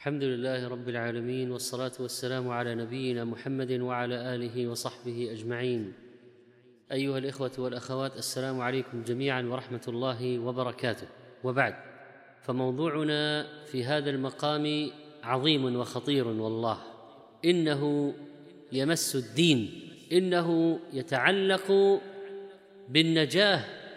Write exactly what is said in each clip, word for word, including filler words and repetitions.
الحمد لله رب العالمين، والصلاة والسلام على نبينا محمد وعلى آله وصحبه أجمعين. أيها الإخوة والأخوات، السلام عليكم جميعا ورحمة الله وبركاته. وبعد، فموضوعنا في هذا المقام عظيم وخطير والله، إنه يمس الدين، إنه يتعلق بالنجاة،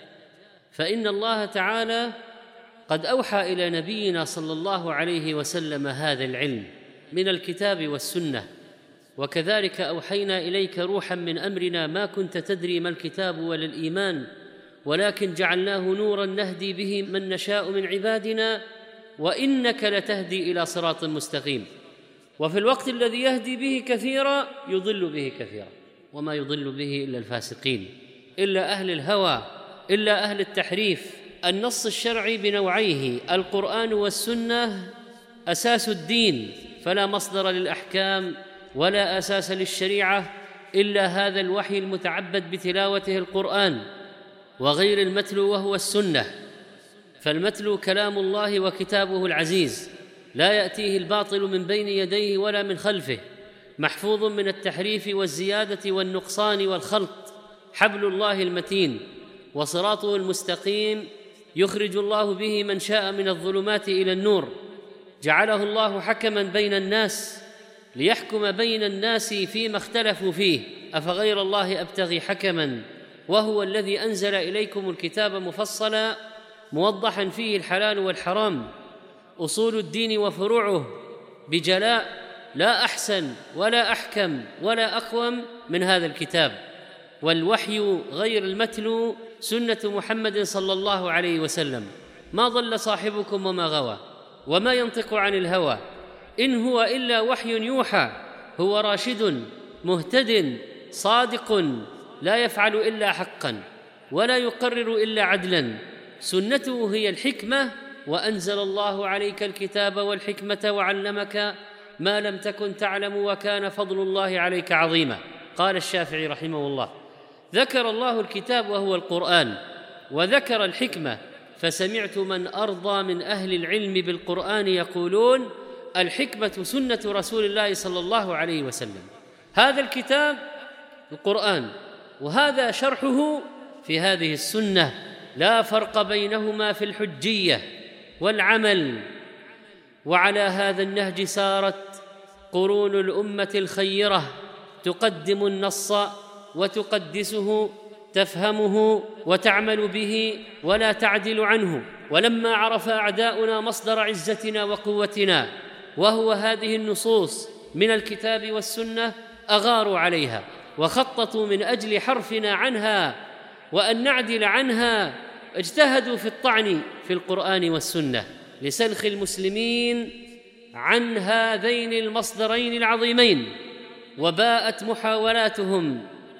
فإن الله تعالى قد أوحى إلى نبينا صلى الله عليه وسلم هذا العلم من الكتاب والسنة، وكذلك أوحينا إليك روحا من أمرنا ما كنت تدري ما الكتاب ولا الإيمان، ولكن جعلناه نورا نهدي به من نشاء من عبادنا وإنك لتهدي إلى صراط مستقيم. وفي الوقت الذي يهدي به كثيرا يضل به كثيرا، وما يضل به إلا الفاسقين، إلا أهل الهوى، إلا أهل التحريف. النص الشرعي بنوعيه، القرآن والسنة، أساس الدين، فلا مصدر للأحكام ولا أساس للشريعة إلا هذا الوحي المتعبد بتلاوته القرآن، وغير المتلو وهو السنة. فالمتلو كلام الله وكتابه العزيز، لا يأتيه الباطل من بين يديه ولا من خلفه، محفوظ من التحريف والزيادة والنقصان والخلط، حبل الله المتين وصراطه المستقيم، يخرج الله به من شاء من الظلمات إلى النور. جعله الله حكما بين الناس ليحكم بين الناس فيما اختلفوا فيه، أفغير الله أبتغي حكما وهو الذي أنزل إليكم الكتاب مفصلا موضحا فيه الحلال والحرام، أصول الدين وفروعه بجلاء، لا أحسن ولا أحكم ولا أقوم من هذا الكتاب. والوحي غير المتلو سنة محمد صلى الله عليه وسلم، ما ضل صاحبكم وما غوى، وما ينطق عن الهوى، إن هو إلا وحي يوحى، هو راشد مهتد صادق، لا يفعل إلا حقا ولا يقرر إلا عدلا، سنته هي الحكمة، وأنزل الله عليك الكتاب والحكمة وعلمك ما لم تكن تعلم وكان فضل الله عليك عظيما. قال الشافعي رحمه الله: ذكر الله الكتاب وهو القرآن، وذكر الحكمة، فسمعت من أرضى من أهل العلم بالقرآن يقولون: الحكمة سنة رسول الله صلى الله عليه وسلم. هذا الكتاب القرآن، وهذا شرحه في هذه السنة، لا فرق بينهما في الحجية والعمل. وعلى هذا النهج سارت قرون الأمة الخيرة، تقدم النص وتقدسه، تفهمه وتعمل به ولا تعدل عنه. ولما عرف أعداؤنا مصدر عزتنا وقوتنا وهو هذه النصوص من الكتاب والسنة، أغاروا عليها وخططوا من أجل حرفنا عنها وأن نعدل عنها، اجتهدوا في الطعن في القرآن والسنة لسلخ المسلمين عن هذين المصدرين العظيمين. وباءت محاولاتهم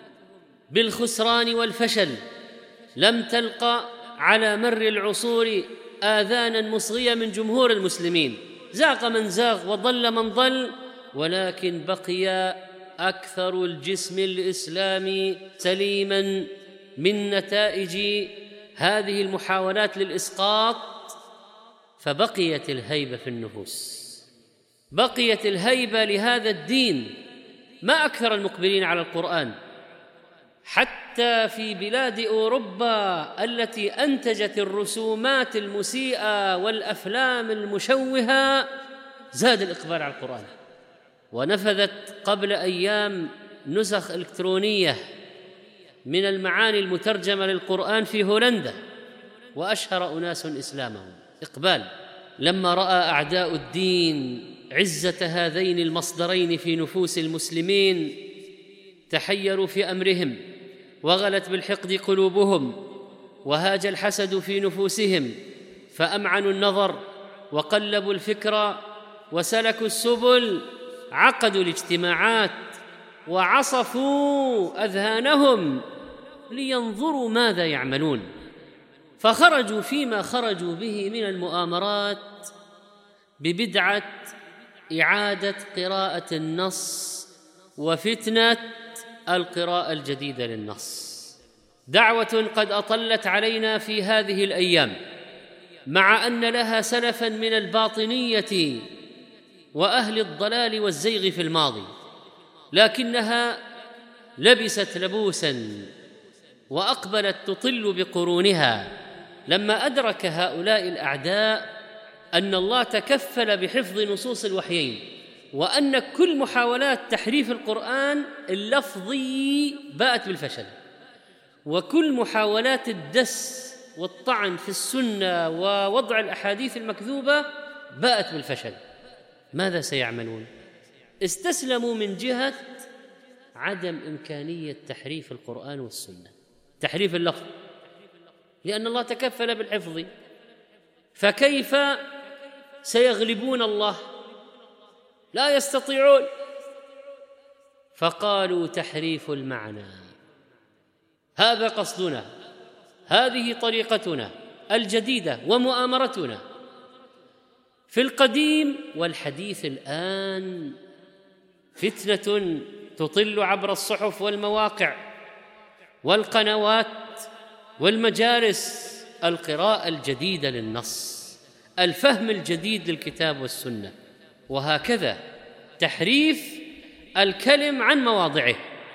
بالخسران والفشل، لم تلق على مر العصور آذانا مصغية من جمهور المسلمين، زاق من زاغ وضل من ضل، ولكن بقي أكثر الجسم الإسلامي سليما من نتائج هذه المحاولات للإسقاط، فبقيت الهيبة في النفوس، بقيت الهيبة لهذا الدين. ما أكثر المقبلين على القرآن، حتى في بلاد أوروبا التي أنتجت الرسومات المسيئة والأفلام المشوهة زاد الإقبال على القرآن. ونفذت قبل أيام نسخ إلكترونية من المعاني المترجمة للقرآن في هولندا، وأشهر أناس إسلامهم إقبال. لما رأى أعداء الدين عزة هذين المصدرين في نفوس المسلمين تحيروا في أمرهم، وغلت بالحقد قلوبهم، وهاج الحسد في نفوسهم، فأمعنوا النظر وقلبوا الفكر وسلكوا السبل، عقدوا الاجتماعات وعصفوا أذهانهم لينظروا ماذا يعملون، فخرجوا فيما خرجوا به من المؤامرات ببدعة إعادة قراءة النص وفتنة القراءة الجديدة للنص. دعوة قد أطلت علينا في هذه الأيام، مع أن لها سلفا من الباطنية وأهل الضلال والزيغ في الماضي، لكنها لبست لبوسا وأقبلت تطل بقرونها لما أدرك هؤلاء الأعداء أن الله تكفل بحفظ نصوص الوحيين، وأن كل محاولات تحريف القرآن اللفظي باءت بالفشل، وكل محاولات الدس والطعن في السنة ووضع الأحاديث المكذوبة باءت بالفشل. ماذا سيعملون؟ استسلموا من جهة عدم إمكانية تحريف القرآن والسنة، تحريف اللفظ، لأن الله تكفل بالحفظ، فكيف سيغلبون الله؟ لا يستطيعون. فقالوا تحريف المعنى، هذا قصدنا، هذه طريقتنا الجديدة ومؤامرتنا. في القديم والحديث الآن فتنة تطل عبر الصحف والمواقع والقنوات والمجالس، القراءة الجديدة للنص، الفهم الجديد للكتاب والسنة، وهكذا تحريف الكلم عن مواضعه،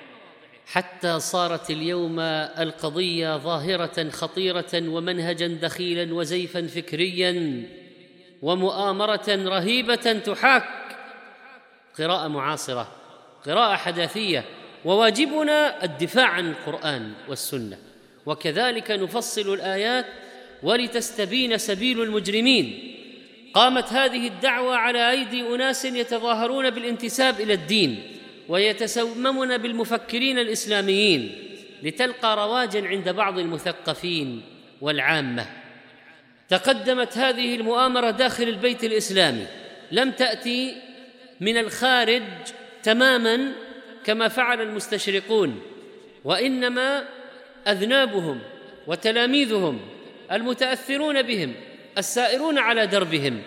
حتى صارت اليوم القضية ظاهرة خطيرة ومنهجا دخيلا وزيفا فكريا ومؤامرة رهيبة تحاك قراءة معاصرة، قراءة حداثية، وواجبنا الدفاع عن القرآن والسنة، وكذلك نفصل الآيات ولتستبين سبيل المجرمين. قامت هذه الدعوة على أيدي أناس يتظاهرون بالانتساب إلى الدين ويتسممون بالمفكرين الإسلاميين، لتلقى رواجا عند بعض المثقفين والعامة. تقدمت هذه المؤامرة داخل البيت الإسلامي، لم تأتي من الخارج تماما كما فعل المستشرقون، وإنما أذنابهم وتلاميذهم المتأثرون بهم السائرون على دربهم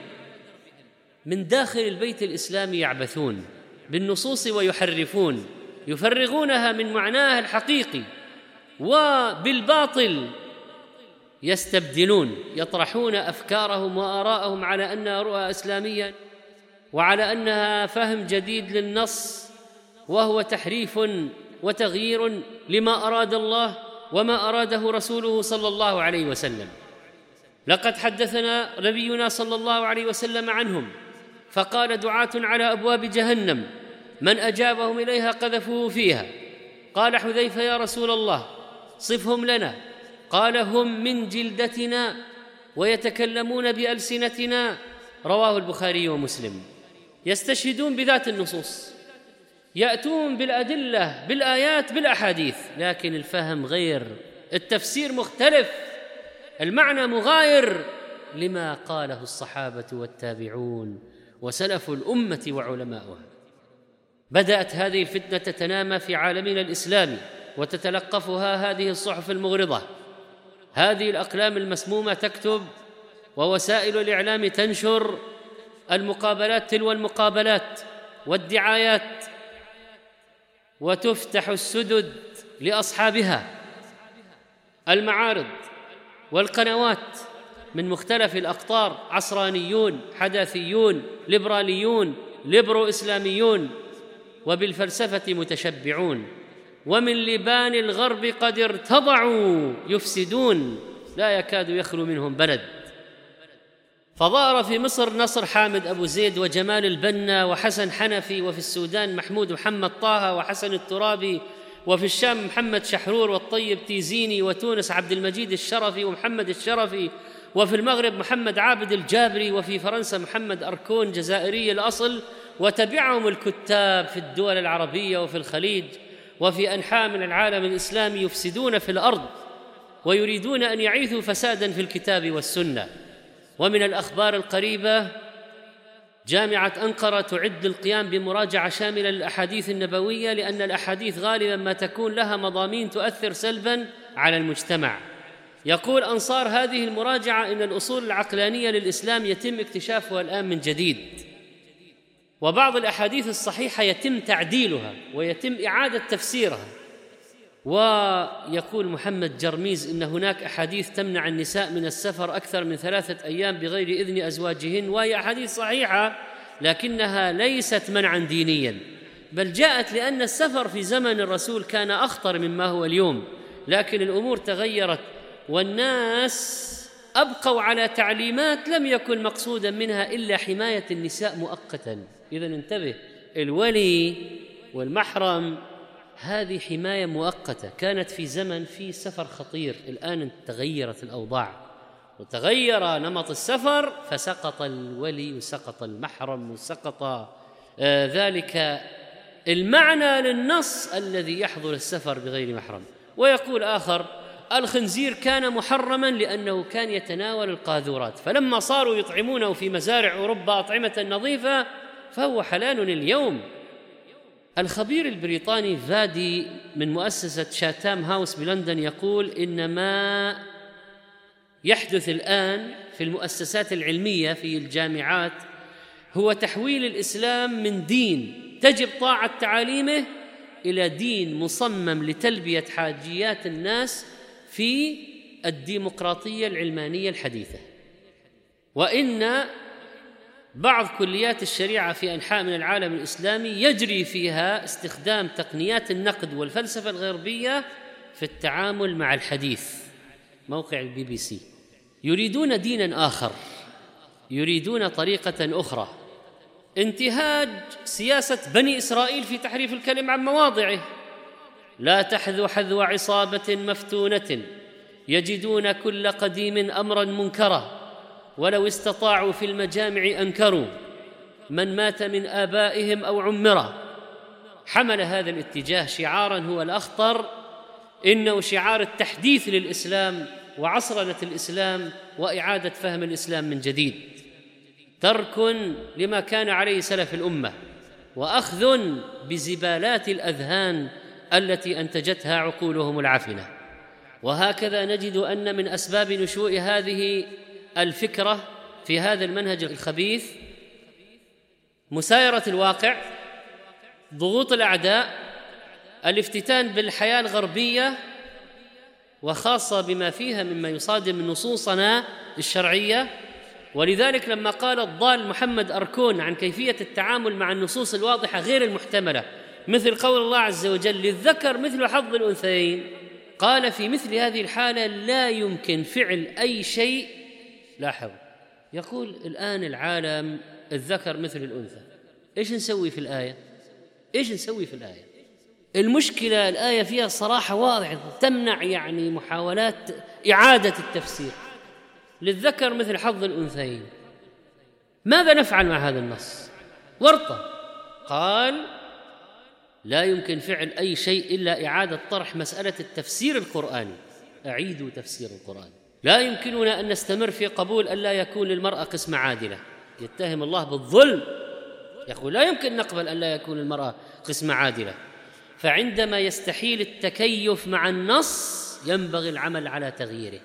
من داخل البيت الإسلامي يعبثون بالنصوص ويحرفون، يفرغونها من معناها الحقيقي، وبالباطل يستبدلون، يطرحون أفكارهم وآراءهم على أنها رؤى إسلامية وعلى أنها فهم جديد للنص، وهو تحريف وتغيير لما أراد الله وما أراده رسوله صلى الله عليه وسلم. لقد حدثنا نبينا صلى الله عليه وسلم عنهم فقال: دعاة على أبواب جهنم من أجابهم إليها قذفوه فيها. قال حذيفة: يا رسول الله صفهم لنا. قال: هم من جلدتنا ويتكلمون بألسنتنا. رواه البخاري ومسلم. يستشهدون بذات النصوص، يأتون بالأدلة بالآيات بالأحاديث، لكن الفهم غير، التفسير مختلف، المعنى مغاير لما قاله الصحابة والتابعون وسلف الأمة وعلماؤها. بدأت هذه الفتنة تتنامى في عالمنا الإسلامي وتتلقفها هذه الصحف المغرضة، هذه الأقلام المسمومة تكتب، ووسائل الإعلام تنشر المقابلات تلو المقابلات والدعايات، وتفتح السدد لأصحابها، المعارض والقنوات من مختلف الأقطار، عصرانيون، حداثيون، ليبراليون، ليبرو إسلاميون، وبالفلسفة متشبعون، ومن لبان الغرب قد ارتضعوا يفسدون، لا يكاد يخلو منهم بلد. فظهر في مصر نصر حامد أبو زيد وجمال البنا وحسن حنفي، وفي السودان محمود محمد طه وحسن الترابي، وفي الشام محمد شحرور والطيب تيزيني، وتونس عبد المجيد الشرفي ومحمد الشرفي، وفي المغرب محمد عابد الجابري، وفي فرنسا محمد أركون جزائري الأصل، وتبعهم الكتاب في الدول العربية وفي الخليج وفي أنحاء من العالم الإسلامي يفسدون في الأرض ويريدون أن يعيثوا فسادا في الكتاب والسنة. ومن الأخبار القريبة جامعة أنقرة تعد القيام بمراجعة شاملة للأحاديث النبوية، لأن الأحاديث غالباً ما تكون لها مضامين تؤثر سلباً على المجتمع. يقول أنصار هذه المراجعة إن الأصول العقلانية للإسلام يتم اكتشافها الآن من جديد، وبعض الأحاديث الصحيحة يتم تعديلها ويتم إعادة تفسيرها. ويقول محمد جرميز إن هناك أحاديث تمنع النساء من السفر أكثر من ثلاثة أيام بغير إذن أزواجهن، وهي أحاديث صحيحة، لكنها ليست منعا دينيا، بل جاءت لأن السفر في زمن الرسول كان أخطر مما هو اليوم، لكن الأمور تغيرت والناس أبقوا على تعليمات لم يكن مقصودا منها إلا حماية النساء مؤقتا. إذن انتبه، الولي والمحرم هذه حماية مؤقتة كانت في زمن في سفر خطير. الآن تغيرت الأوضاع وتغير نمط السفر، فسقط الولي وسقط المحرم وسقط آه ذلك المعنى للنص الذي يحظر السفر بغير محرم. ويقول آخر: الخنزير كان محرما لأنه كان يتناول القاذورات، فلما صاروا يطعمونه في مزارع أوروبا أطعمة نظيفة فهو حلال اليوم. الخبير البريطاني فادي من مؤسسة شاتام هاوس بلندن يقول: إن ما يحدث الآن في المؤسسات العلمية في الجامعات هو تحويل الإسلام من دين تجب طاعة تعاليمه إلى دين مصمم لتلبية حاجيات الناس في الديمقراطية العلمانية الحديثة. وإن بعض كليات الشريعة في أنحاء من العالم الإسلامي يجري فيها استخدام تقنيات النقد والفلسفة الغربية في التعامل مع الحديث. موقع البي بي سي: يريدون دينا آخر، يريدون طريقة أخرى، انتهاج سياسة بني إسرائيل في تحريف الكلم عن مواضعه، لا تحذو حذو عصابة مفتونة يجدون كل قديم أمرا منكرا ولو استطاعوا في المجامع أنكروا من مات من آبائهم أو عمره. حمل هذا الاتجاه شعارا هو الأخطر، إنه شعار التحديث للإسلام وعصرنة الإسلام وإعادة فهم الإسلام من جديد، ترك لما كان عليه سلف الأمة وأخذ بزبالات الأذهان التي أنتجتها عقولهم العفنة. وهكذا نجد أن من أسباب نشوء هذه الفكرة في هذا المنهج الخبيث مسايرة الواقع، ضغوط الأعداء، الافتتان بالحياة الغربية وخاصة بما فيها مما يصادم نصوصنا الشرعية. ولذلك لما قال الضال محمد أركون عن كيفية التعامل مع النصوص الواضحة غير المحتملة مثل قول الله عز وجل: للذكر مثل حظ الأنثيين، قال في مثل هذه الحالة لا يمكن فعل أي شيء. لاحظ، يقول الآن العالم الذكر مثل الأنثى، إيش نسوي في الآية؟ إيش نسوي في الآية؟ المشكلة الآية فيها صراحة واضحة تمنع يعني محاولات إعادة التفسير. للذكر مثل حظ الأنثيين، ماذا نفعل مع هذا النص؟ ورطة. قال لا يمكن فعل أي شيء إلا إعادة طرح مسألة التفسير القرآني. أعيدوا تفسير القرآن. لا يمكننا أن نستمر في قبول أن لا يكون للمرأة قسمة عادلة، يتهم الله بالظلم، يقول لا يمكن نقبل أن لا يكون للمرأة قسمة عادلة. فعندما يستحيل التكيف مع النص ينبغي العمل على تغييره.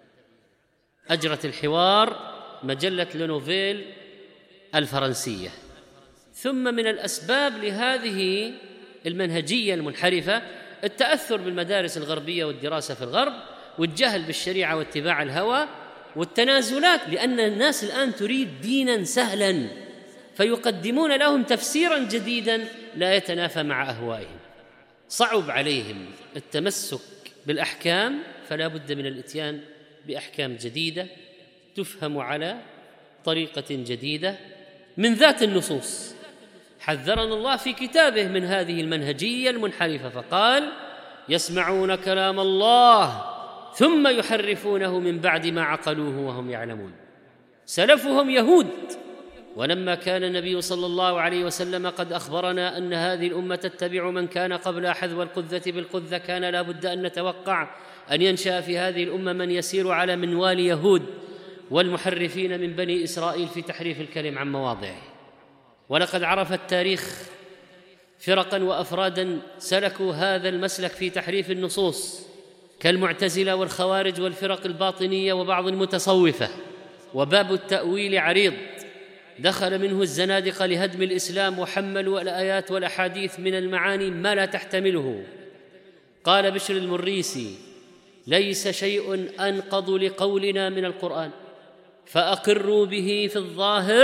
أجرت الحوار مجلة لونوفيل الفرنسية. ثم من الأسباب لهذه المنهجية المنحرفة التأثر بالمدارس الغربية والدراسة في الغرب والجهل بالشريعة واتباع الهوى والتنازلات، لأن الناس الآن تريد دينا سهلا فيقدمون لهم تفسيرا جديدا لا يتنافى مع أهوائهم. صعب عليهم التمسك بالأحكام، فلا بد من الإتيان بأحكام جديدة تفهم على طريقة جديدة من ذات النصوص. حذرنا الله في كتابه من هذه المنهجية المنحرفة فقال: يسمعون كلام الله ثم يحرفونه من بعد ما عقلوه وهم يعلمون. سلفهم يهود، ولما كان النبي صلى الله عليه وسلم قد أخبرنا أن هذه الأمة تتبع من كان قبل حذو القذة بالقذة، كان لا بد أن نتوقع أن ينشأ في هذه الأمة من يسير على منوال يهود والمحرفين من بني إسرائيل في تحريف الكلم عن مواضعه. ولقد عرف التاريخ فرقا وأفرادا سلكوا هذا المسلك في تحريف النصوص كالمعتزلة والخوارج والفرق الباطنية وبعض المتصوفة. وباب التأويل عريض، دخل منه الزنادقة لهدم الإسلام وحملوا الآيات والأحاديث من المعاني ما لا تحتمله. قال بشر المريسي: ليس شيء أنقض لقولنا من القرآن، فأقروا به في الظاهر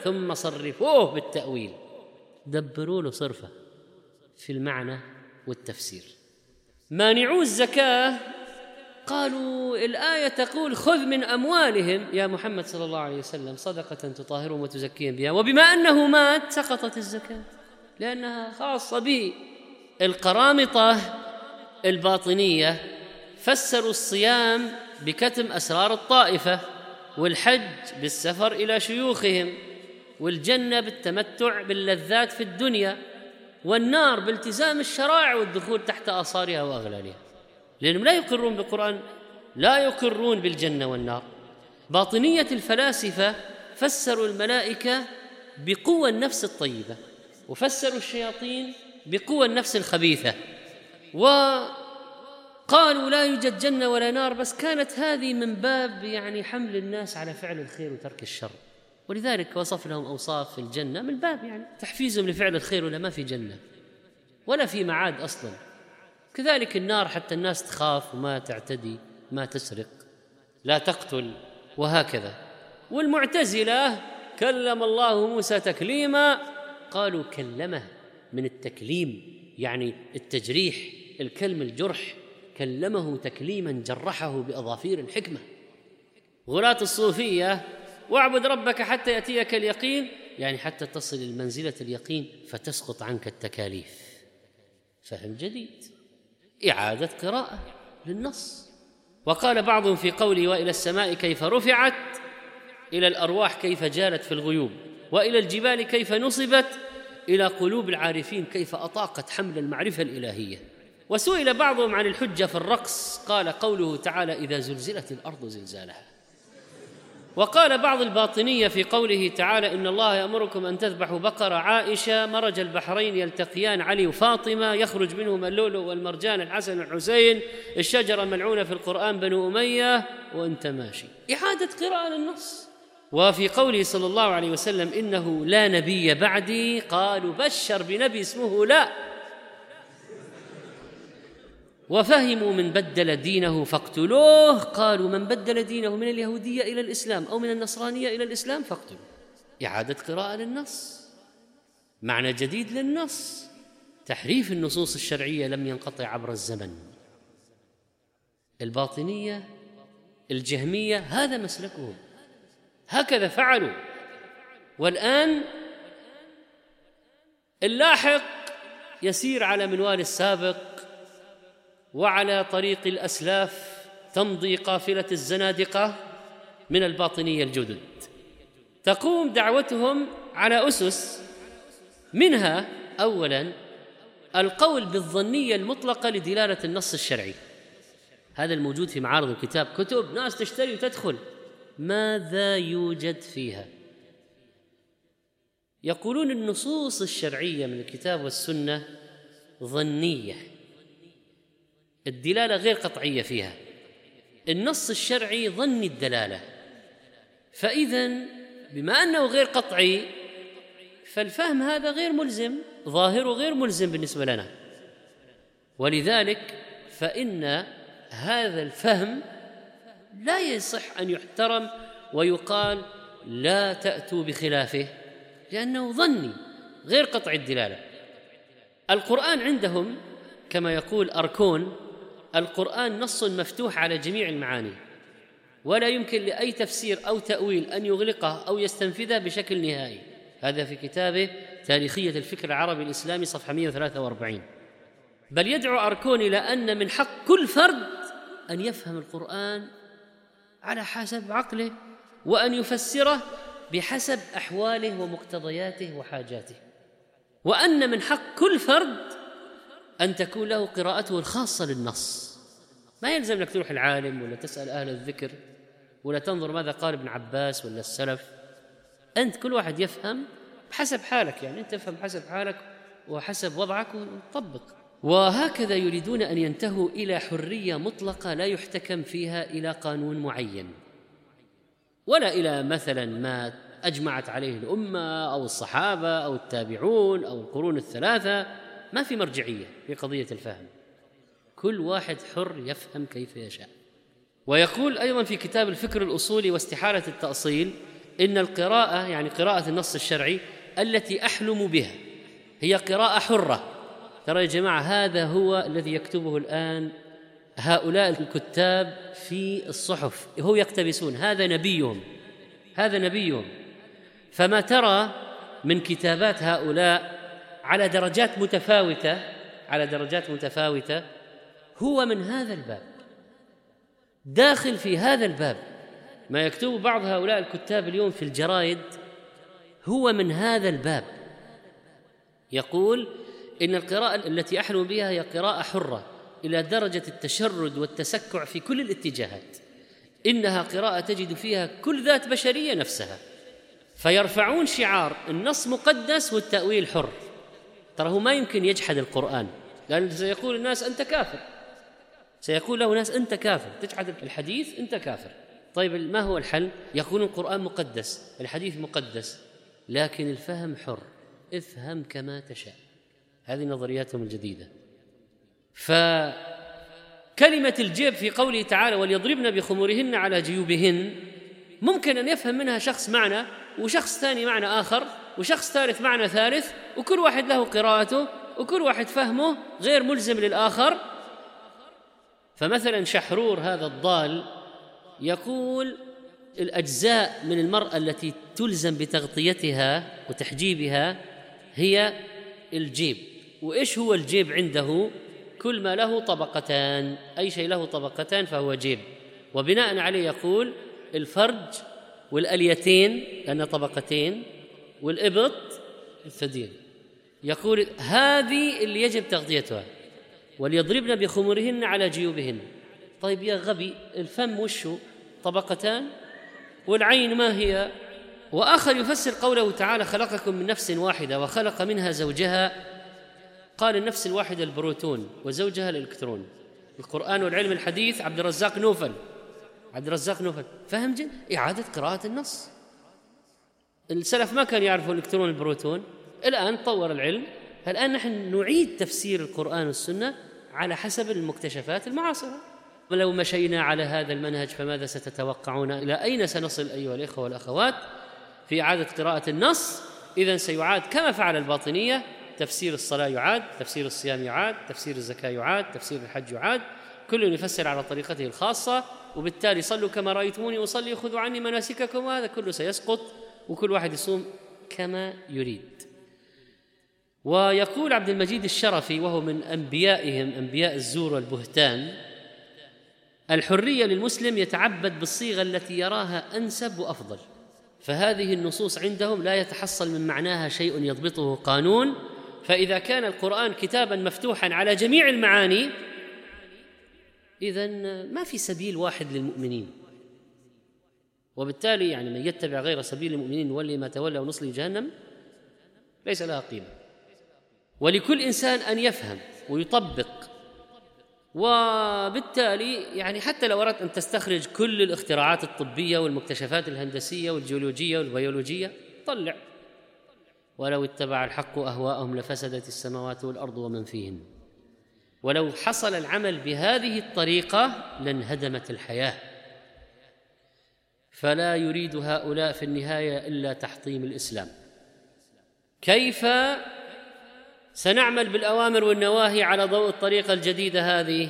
ثم صرفوه بالتأويل، دبروا له صرفه في المعنى والتفسير. مانعو الزكاة قالوا الآية تقول خذ من أموالهم يا محمد صلى الله عليه وسلم صدقة تطهرهم وتزكيهم بها، وبما أنه مات سقطت الزكاة لأنها خاصة به. القرامطة الباطنية فسروا الصيام بكتم أسرار الطائفة، والحج بالسفر إلى شيوخهم، والجنة بالتمتع باللذات في الدنيا، والنار بالتزام الشرائع والدخول تحت آثارها وأغلالها، لأنهم لا يقرون بالقرآن، لا يقرون بالجنة والنار. باطنية الفلاسفة فسروا الملائكة بقوى النفس الطيبة، وفسروا الشياطين بقوى النفس الخبيثة، وقالوا لا يوجد جنة ولا نار، بس كانت هذه من باب يعني حمل الناس على فعل الخير وترك الشر، ولذلك وصف لهم أوصاف في الجنة من باب يعني تحفيزهم لفعل الخير، ولا ما في جنة ولا في معاد أصلاً. كذلك النار حتى الناس تخاف وما تعتدي، ما تسرق، لا تقتل، وهكذا. والمعتزلة كلم الله موسى تكليما، قالوا كلمه من التكليم يعني التجريح، الكلم الجرح، كلمه تكليما جرحه بأظافير الحكمة. غلاة الصوفية واعبد ربك حتى يأتيك اليقين، يعني حتى تصل المنزلة اليقين فتسقط عنك التكاليف. فهم جديد، إعادة قراءة للنص. وقال بعضهم في قوله وإلى السماء كيف رفعت، إلى الأرواح كيف جالت في الغيوب، وإلى الجبال كيف نصبت، إلى قلوب العارفين كيف أطاقت حمل المعرفة الإلهية. وسئل بعضهم عن الحجة في الرقص، قال قوله تعالى إذا زلزلت الأرض زلزالها. وقال بعض الباطنية في قوله تعالى إن الله يأمركم أن تذبحوا بقرة عائشة مرج البحرين يلتقيان علي وفاطمة يخرج منهما اللؤلؤ والمرجان الحسن والحسين، الشجرة الملعونة في القرآن بنو أمية، وأنت ماشي. إعادة قراءة للنص. وفي قوله صلى الله عليه وسلم إنه لا نبي بعدي، قالوا بشر بنبي اسمه لا. وفهموا من بدل دينه فاقتلوه، قالوا من بدل دينه من اليهودية إلى الإسلام أو من النصرانية إلى الإسلام فاقتلوه. إعادة قراءة للنص، معنى جديد للنص. تحريف النصوص الشرعية لم ينقطع عبر الزمن. الباطنية الجهمية هذا مسلكهم، هكذا فعلوا. والآن اللاحق يسير على منوال السابق، وعلى طريق الأسلاف تمضي قافلة الزنادقة من الباطنية الجدد. تقوم دعوتهم على أسس، منها أولاً القول بالظنية المطلقة لدلالة النص الشرعي، هذا الموجود في معارض الكتاب، كتب ناس تشتري وتدخل، ماذا يوجد فيها؟ يقولون النصوص الشرعية من الكتاب والسنة ظنية، الدلالة غير قطعية فيها، النص الشرعي ظني الدلالة، فإذن بما أنه غير قطعي فالفهم هذا غير ملزم، ظاهره غير ملزم بالنسبة لنا، ولذلك فإن هذا الفهم لا يصح أن يحترم ويقال لا تأتوا بخلافه، لأنه ظني غير قطعي الدلالة. القرآن عندهم كما يقول أركون، القرآن نص مفتوح على جميع المعاني، ولا يمكن لأي تفسير أو تأويل أن يغلقه أو يستنفذه بشكل نهائي. هذا في كتابه تاريخية الفكر العربي الإسلامي صفحة مئة وثلاثة وأربعين. بل يدعو أركون إلى أن من حق كل فرد أن يفهم القرآن على حسب عقله، وأن يفسره بحسب أحواله ومقتضياته وحاجاته، وأن من حق كل فرد أن تكون له قراءته الخاصة للنص. ما يلزم أنك تروح العالم ولا تسأل أهل الذكر ولا تنظر ماذا قال ابن عباس ولا السلف، أنت كل واحد يفهم بحسب حالك، يعني أنت تفهم بحسب حالك وحسب وضعك وطبق. وهكذا يريدون أن ينتهوا إلى حرية مطلقة لا يحتكم فيها إلى قانون معين، ولا إلى مثلا ما أجمعت عليه الأمة أو الصحابة أو التابعون أو القرون الثلاثة. ما في مرجعية في قضية الفهم، كل واحد حر يفهم كيف يشاء. ويقول أيضا في كتاب الفكر الأصولي واستحالة التأصيل إن القراءة يعني قراءة النص الشرعي التي أحلم بها هي قراءة حرة. ترى يا جماعة هذا هو الذي يكتبه الآن هؤلاء الكتاب في الصحف، هو يقتبسون، هذا نبيهم، هذا نبيهم. فما ترى من كتابات هؤلاء على درجات متفاوتة على درجات متفاوتة هو من هذا الباب، داخل في هذا الباب. ما يكتب بعض هؤلاء الكتاب اليوم في الجرائد هو من هذا الباب. يقول إن القراءة التي أحلم بها هي قراءة حرة إلى درجة التشرد والتسكع في كل الاتجاهات، إنها قراءة تجد فيها كل ذات بشرية نفسها. فيرفعون شعار النص مقدس والتأويل حر. ترى هو ما يمكن يجحد القرآن، لأن سيقول الناس أنت كافر، سيقول له ناس أنت كافر، تجحد الحديث أنت كافر. طيب ما هو الحل؟ يقول القرآن مقدس، الحديث مقدس، لكن الفهم حر، افهم كما تشاء. هذه نظرياتهم الجديدة. فكلمة الجيب في قوله تعالى وليضربن بخمورهن على جيوبهن ممكن أن يفهم منها شخص معنى، وشخص ثاني معنى آخر، وشخص ثالث معنى ثالث، وكل واحد له قراءته، وكل واحد فهمه غير ملزم للآخر. فمثلا شحرور هذا الضال يقول الأجزاء من المرأة التي تلزم بتغطيتها وتحجيبها هي الجيب. وإيش هو الجيب عنده؟ كل ما له طبقتان، أي شيء له طبقتان فهو جيب. وبناء عليه يقول الفرج والأليتين لأن طبقتين، والإبط الثديين. يقول هذه اللي يجب تغطيتها، وليضربن بخمورهن على جيوبهن. طيب يا غبي، الفم وشه طبقتان، والعين ما هي؟ وآخر يفسر قوله تعالى خلقكم من نفس واحدة وخلق منها زوجها، قال النفس الواحدة البروتون وزوجها الإلكترون. القرآن والعلم الحديث عبد الرزاق نوفل عبد الرزاق نوفل فهم جن إعادة قراءة النص. السلف ما كان يعرفوا الإلكترون البروتون، الآن طور العلم، فالآن نحن نعيد تفسير القرآن والسنة على حسب المكتشفات المعاصرة. ولو مشينا على هذا المنهج فماذا ستتوقعون؟ إلى أين سنصل أيها الإخوة والأخوات في إعادة قراءة النص؟ إذن سيعاد كما فعل الباطنية، تفسير الصلاة يعاد، تفسير الصيام يعاد، تفسير الزكاة يعاد، تفسير الحج يعاد، كل يفسر على طريقته الخاصة. وبالتالي صلوا كما رأيتموني أصلي خذوا عني مناسككم، وهذا كله سيسقط وكل واحد يصوم كما يريد. ويقول عبد المجيد الشرفي وهو من أنبيائهم، أنبياء الزور والبهتان، الحرية للمسلم يتعبد بالصيغة التي يراها أنسب وأفضل، فهذه النصوص عندهم لا يتحصل من معناها شيء يضبطه قانون. فإذا كان القرآن كتابا مفتوحا على جميع المعاني إذن ما في سبيل واحد للمؤمنين، وبالتالي يعني من يتبع غير سبيل المؤمنين نولي ما تولى ونصلي جهنم ليس لها قيمة. ولكل إنسان أن يفهم ويطبق، وبالتالي يعني حتى لو أردت أن تستخرج كل الاختراعات الطبية والمكتشفات الهندسية والجيولوجية والبيولوجية طلع، ولو اتبع الحق أهواءهم لفسدت السماوات والأرض ومن فيهن. ولو حصل العمل بهذه الطريقة لانهدمت الحياة. فلا يريد هؤلاء في النهاية إلا تحطيم الإسلام. كيف سنعمل بالأوامر والنواهي على ضوء الطريقة الجديدة هذه؟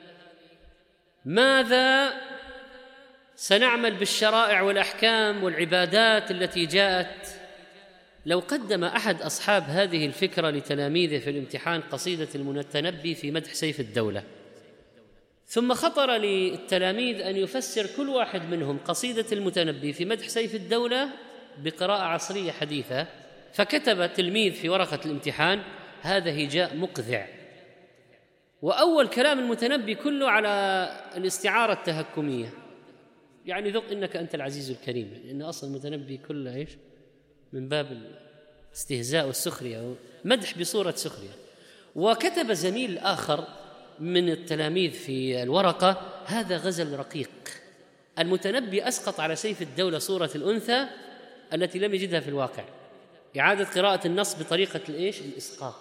ماذا سنعمل بالشرائع والأحكام والعبادات التي جاءت؟ لو قدم أحد أصحاب هذه الفكرة لتلاميذه في الامتحان قصيدة المتنبي في مدح سيف الدولة، ثم خطر للتلاميذ أن يفسر كل واحد منهم قصيدة المتنبي في مدح سيف الدولة بقراءة عصرية حديثة، فكتب تلميذ في ورقة الامتحان هذا هجاء مقذع، وأول كلام المتنبي كله على الاستعارة التهكمية، يعني ذق إنك أنت العزيز الكريم، لأن أصل المتنبي كله إيش؟ من باب الاستهزاء والسخرية، مدح بصورة سخرية. وكتب زميل آخر من التلاميذ في الورقة هذا غزل رقيق، المتنبي أسقط على سيف الدولة صورة الأنثى التي لم يجدها في الواقع، إعادة قراءة النص بطريقة الإيش؟ الإسقاط.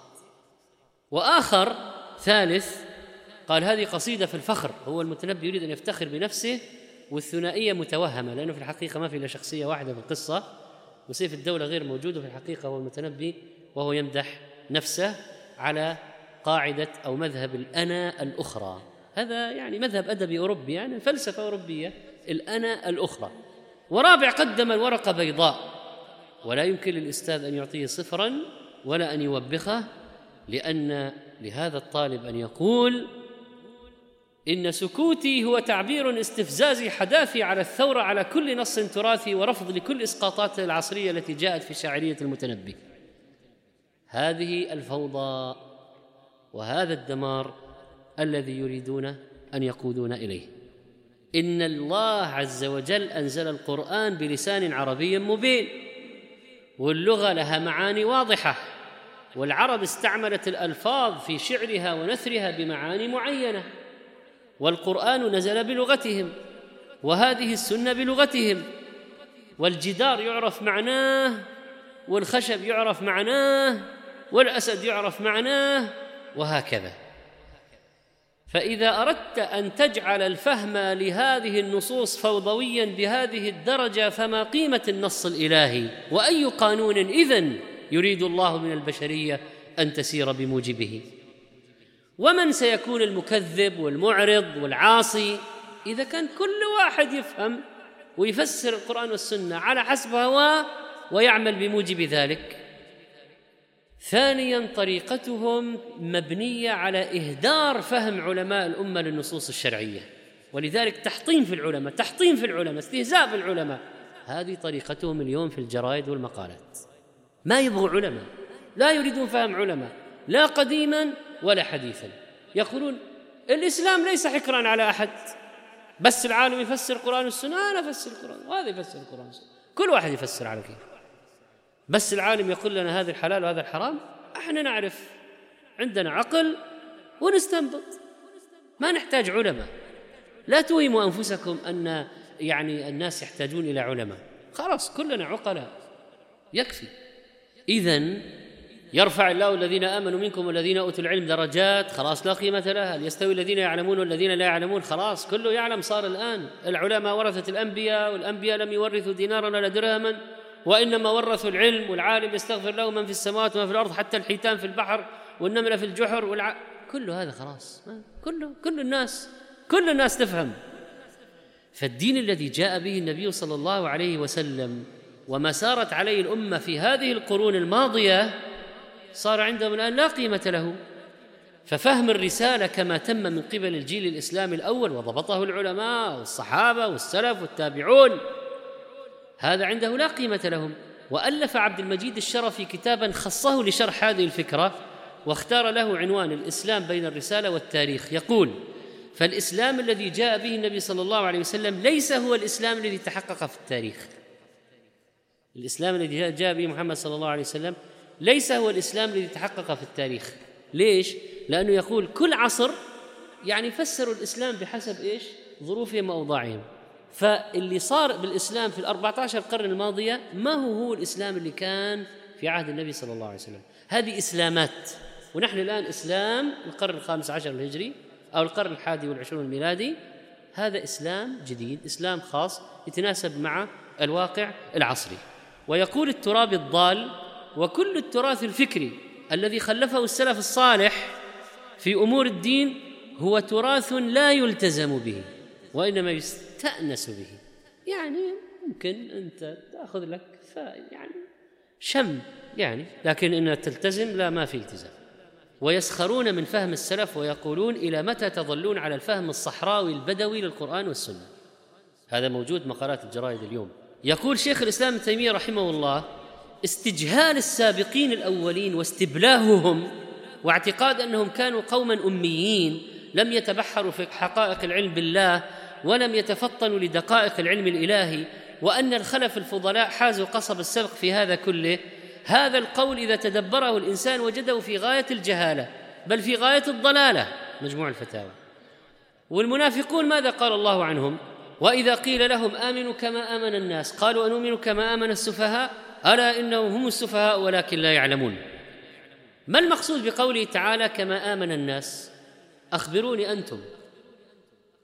وآخر ثالث قال هذه قصيدة في الفخر، هو المتنبي يريد أن يفتخر بنفسه والثنائية متوهمة، لأنه في الحقيقة ما في إلا شخصية واحدة في القصة، وسيف الدولة غير موجود، وفي الحقيقة هو المتنبي وهو يمدح نفسه على قاعدة أو مذهب الأنا الأخرى. هذا يعني مذهب أدبي أوروبي، يعني فلسفة أوروبية، الأنا الأخرى. ورابع قدم الورقة بيضاء، ولا يمكن للأستاذ أن يعطيه صفراً ولا أن يوبخه، لأن لهذا الطالب أن يقول: إن سكوتي هو تعبير استفزازي حداثي على الثورة على كل نص تراثي ورفض لكل إسقاطات العصرية التي جاءت في شاعرية المتنبي. هذه الفوضى وهذا الدمار الذي يريدون أن يقودون إليه. إن الله عز وجل أنزل القرآن بلسان عربي مبين، واللغة لها معاني واضحة، والعرب استعملت الألفاظ في شعرها ونثرها بمعاني معينة، والقرآن نزل بلغتهم، وهذه السنة بلغتهم، والجدار يعرف معناه، والخشب يعرف معناه، والأسد يعرف معناه، وهكذا. فإذا أردت أن تجعل الفهم لهذه النصوص فوضوياً بهذه الدرجة، فما قيمة النص الإلهي؟ وأي قانون إذن يريد الله من البشرية أن تسير بموجبه؟ ومن سيكون المكذب والمعرض والعاصي إذا كان كل واحد يفهم ويفسر القرآن والسنة على حسب هواه ويعمل بموجب ذلك؟ ثانياً، طريقتهم مبنية على إهدار فهم علماء الأمة للنصوص الشرعية، ولذلك تحطيم في العلماء، تحطيم في العلماء، استهزاء بالعلماء. هذه طريقتهم اليوم في الجرائد والمقالات. ما يبغوا علماء، لا يريدون فهم علماء، لا قديماً ولا حديثاً. يقولون الإسلام ليس حكراً على أحد، بس العالم يفسر القرآن والسنة، أنا أفسر القرآن وهذا يفسر القرآن والسنة، كل واحد يفسر على كيف. بس العالم يقول لنا هذا الحلال وهذا الحرام، احنا نعرف، عندنا عقل ونستنبط، ما نحتاج علماء. لا توهموا أنفسكم أن يعني الناس يحتاجون إلى علماء، خلاص كلنا عقلاء يكفي. إذن يرفع الله الذين آمنوا منكم والذين أوتوا العلم درجات، خلاص لا قيمة لها. هل يستوي الذين يعلمون والذين لا يعلمون؟ خلاص كله يعلم صار الآن. العلماء ورثة الأنبياء، والأنبياء لم يورثوا دينارا ولا درهما، وإنما ورثوا العلم، والعالم يستغفر له من في السماوات وما في الأرض، حتى الحيتان في البحر والنملة في الجحر والع... كل هذا خلاص، كله كل الناس كل الناس تفهم. فالدين الذي جاء به النبي صلى الله عليه وسلم وما سارت عليه الأمة في هذه القرون الماضية صار عندهم الآن لا قيمة له. ففهم الرسالة كما تم من قبل الجيل الإسلامي الأول وضبطه العلماء والصحابة والسلف والتابعون، هذا عنده لا قيمة لهم. وألف عبد المجيد الشرفي كتاباً خصه لشرح هذه الفكرة، واختار له عنوان الإسلام بين الرسالة والتاريخ. يقول: فالإسلام الذي جاء به النبي صلى الله عليه وسلم ليس هو الإسلام الذي تحقق في التاريخ. الإسلام الذي جاء به محمد صلى الله عليه وسلم ليس هو الإسلام الذي تحقق في التاريخ. ليش؟ لأنه يقول كل عصر يعني فسروا الإسلام بحسب إيش؟ ظروفهم وأوضاعهم. فاللي صار بالإسلام في الأربعة عشر قرن الماضية ما هو هو الإسلام اللي كان في عهد النبي صلى الله عليه وسلم. هذه إسلامات، ونحن الآن إسلام القرن الخامس عشر الهجري أو القرن الحادي والعشرون الميلادي، هذا إسلام جديد، إسلام خاص يتناسب مع الواقع العصري. ويقول الترابي الضال: وكل التراث الفكري الذي خلفه السلف الصالح في أمور الدين هو تراث لا يلتزم به وإنما يستأنس به. يعني ممكن أنت تأخذ لك يعني شم يعني، لكن إن تلتزم لا، ما في التزام. ويسخرون من فهم السلف ويقولون: إلى متى تظلون على الفهم الصحراوي البدوي للقرآن والسنة؟ هذا موجود مقالات الجرائد اليوم. يقول شيخ الإسلام ابن تيمية رحمه الله: استجهال السابقين الأولين واستبلاههم واعتقاد أنهم كانوا قوما أميين لم يتبحروا في حقائق العلم بالله ولم يتفطنوا لدقائق العلم الإلهي، وأن الخلف الفضلاء حازوا قصب السبق في هذا كله، هذا القول إذا تدبره الإنسان وجده في غاية الجهالة بل في غاية الضلالة. مجموع الفتاوى. والمنافقون ماذا قال الله عنهم؟ وإذا قيل لهم آمنوا كما آمن الناس قالوا أنؤمن كما آمن السفهاء ألا إنهم هم السفهاء ولكن لا يعلمون. ما المقصود بقوله تعالى كما آمن الناس؟ أخبروني أنتم،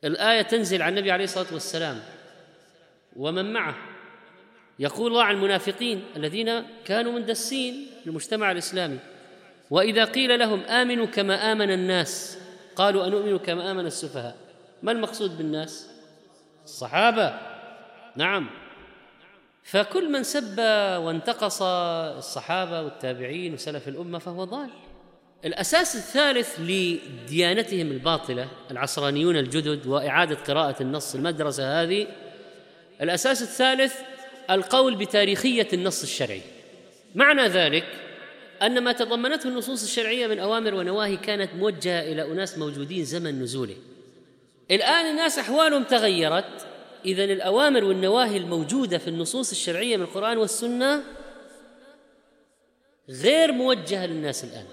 الآية تنزل على النبي عليه الصلاة والسلام ومن معه، يقول الله عن المنافقين الذين كانوا مندسين في المجتمع الإسلامي: وإذا قيل لهم آمنوا كما آمن الناس قالوا أنؤمن كما آمن السفهاء. ما المقصود بالناس؟ الصحابة، نعم. فكل من سب وانتقص الصحابة والتابعين وسلف الأمة فهو ضال. الأساس الثالث لديانتهم الباطلة العصرانيون الجدد وإعادة قراءة النص المدرسة هذه، الأساس الثالث القول بتاريخية النص الشرعي. معنى ذلك أن ما تضمنته النصوص الشرعية من أوامر ونواهي كانت موجهة إلى أناس موجودين زمن نزوله. الآن الناس أحوالهم تغيرت، إذن الأوامر والنواهي الموجودة في النصوص الشرعية من القرآن والسنة غير موجهة للناس الآن،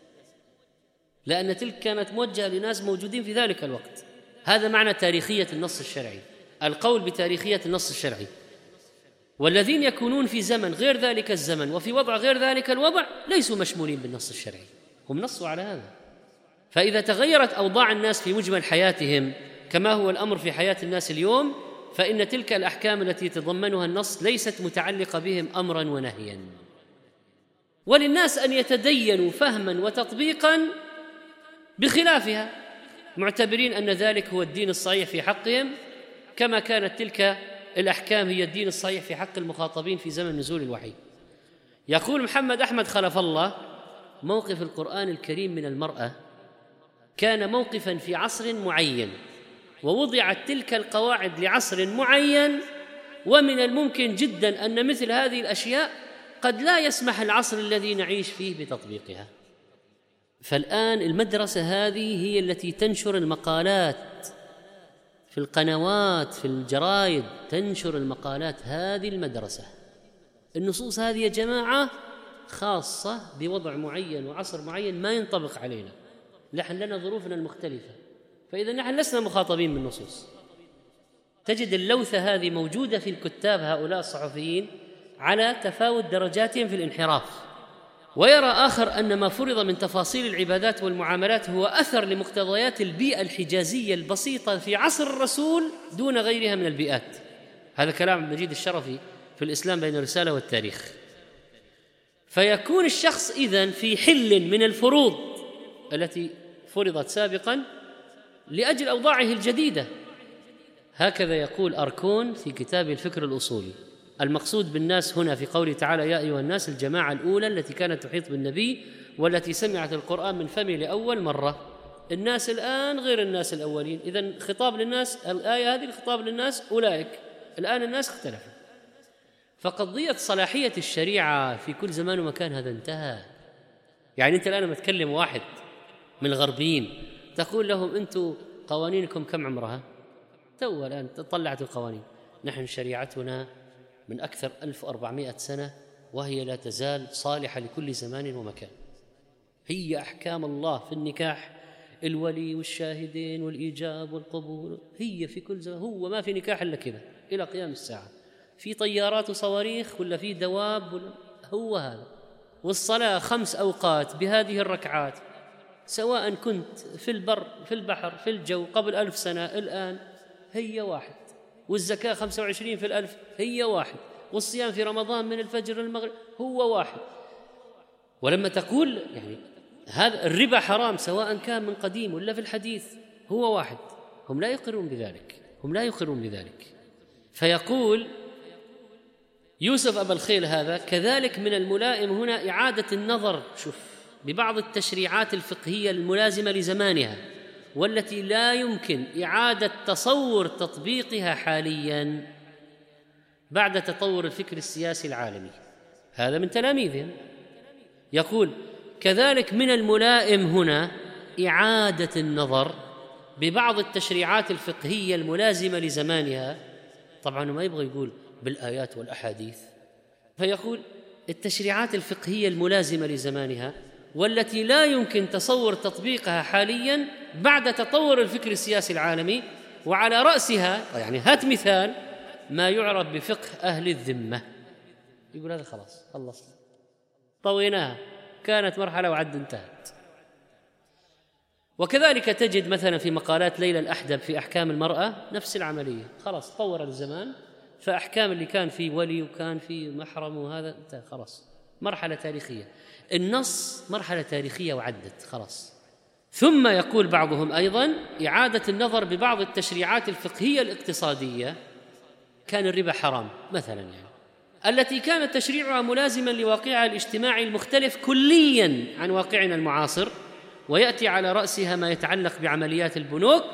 لأن تلك كانت موجهة لناس موجودين في ذلك الوقت. هذا معنى تاريخية النص الشرعي، القول بتاريخية النص الشرعي. والذين يكونون في زمن غير ذلك الزمن وفي وضع غير ذلك الوضع ليسوا مشمولين بالنص الشرعي، هم نصوا على هذا. فإذا تغيرت أوضاع الناس في مجمل حياتهم كما هو الأمر في حياة الناس اليوم، فإن تلك الأحكام التي يتضمنها النص ليست متعلقة بهم أمرا ونهيا. وللناس أن يتدينوا فهما وتطبيقا بخلافها، معتبرين أن ذلك هو الدين الصحيح في حقهم، كما كانت تلك الأحكام هي الدين الصحيح في حق المخاطبين في زمن نزول الوحي. يقول محمد أحمد خلف الله: موقف القرآن الكريم من المرأة كان موقفا في عصر معين، ووضعت تلك القواعد لعصر معين، ومن الممكن جدا أن مثل هذه الأشياء قد لا يسمح العصر الذي نعيش فيه بتطبيقها. فالآن المدرسة هذه هي التي تنشر المقالات في القنوات، في الجرائد، تنشر المقالات. هذه المدرسة، النصوص هذه يا جماعة خاصة بوضع معين وعصر معين ما ينطبق علينا، نحن لنا ظروفنا المختلفة، فإذا نحن لسنا مخاطبين بالنصوص. تجد اللوثة هذه موجودة في الكتاب هؤلاء الصحفيين على تفاوت درجاتهم في الانحراف. ويرى آخر أن ما فرض من تفاصيل العبادات والمعاملات هو أثر لمقتضيات البيئة الحجازية البسيطة في عصر الرسول دون غيرها من البيئات. هذا كلام مجيد الشرفي في الإسلام بين الرسالة والتاريخ. فيكون الشخص إذن في حل من الفروض التي فرضت سابقا لأجل أوضاعه الجديدة. هكذا يقول أركون في كتاب الفكر الأصولي: المقصود بالناس هنا في قوله تعالى: يا أيها الناس، الجماعة الأولى التي كانت تحيط بالنبي والتي سمعت القرآن من فمه لأول مرة. الناس الآن غير الناس الأولين، إذن خطاب للناس، الآية هذه الخطاب للناس أولئك. الآن الناس اختلفوا، فقضية صلاحية الشريعة في كل زمان ومكان هذا انتهى. يعني أنت الآن لما تكلم واحد من الغربيين تقول لهم: أنتم قوانينكم كم عمرها؟ تو الآن طلعت القوانين. نحن شريعتنا من أكثر ألف وأربعمائة سنة وهي لا تزال صالحة لكل زمان ومكان. هي أحكام الله في النكاح، الولي والشاهدين والإيجاب والقبول، هي في كل زمان. هو ما في نكاح إلا كذا إلى قيام الساعة. في طيارات وصواريخ ولا في دواب ولا هو هذا. والصلاة خمس أوقات بهذه الركعات، سواء كنت في البر في البحر في الجو قبل ألف سنة الآن هي واحد. والزكاة خمسة وعشرين في الألف هي واحد. والصيام في رمضان من الفجر للمغرب هو واحد. ولما تقول يعني هذا الربا حرام سواء كان من قديم ولا في الحديث هو واحد، هم لا يقرون بذلك، هم لا يقرون بذلك. فيقول يوسف أبا الخيل هذا: كذلك من الملائم هنا إعادة النظر شوف ببعض التشريعات الفقهية الملازمة لزمانها والتي لا يمكن إعادة تصور تطبيقها حالياً بعد تطور الفكر السياسي العالمي. هذا من تلاميذهم. يقول: كذلك من الملائم هنا إعادة النظر ببعض التشريعات الفقهية الملازمة لزمانها. طبعاً ما يبغى يقول بالآيات والأحاديث، فيقول التشريعات الفقهية الملازمة لزمانها والتي لا يمكن تصور تطبيقها حالياً بعد تطور الفكر السياسي العالمي، وعلى رأسها يعني هات مثال ما يعرف بفقه أهل الذمة. يقول هذا خلاص خلصنا طويناها، كانت مرحلة وعد انتهت. وكذلك تجد مثلا في مقالات ليلى الأحدب في أحكام المرأة نفس العملية، خلاص طور الزمان، فأحكام اللي كان في ولي وكان في محرم وهذا انتهى خلاص، مرحلة تاريخية. النص مرحلة تاريخية وعدت خلاص. ثم يقول بعضهم أيضا إعادة النظر ببعض التشريعات الفقهية الاقتصادية، كان الربا حرام مثلا يعني، التي كان تشريعها ملازما لواقعها الاجتماعي المختلف كليا عن واقعنا المعاصر، ويأتي على رأسها ما يتعلق بعمليات البنوك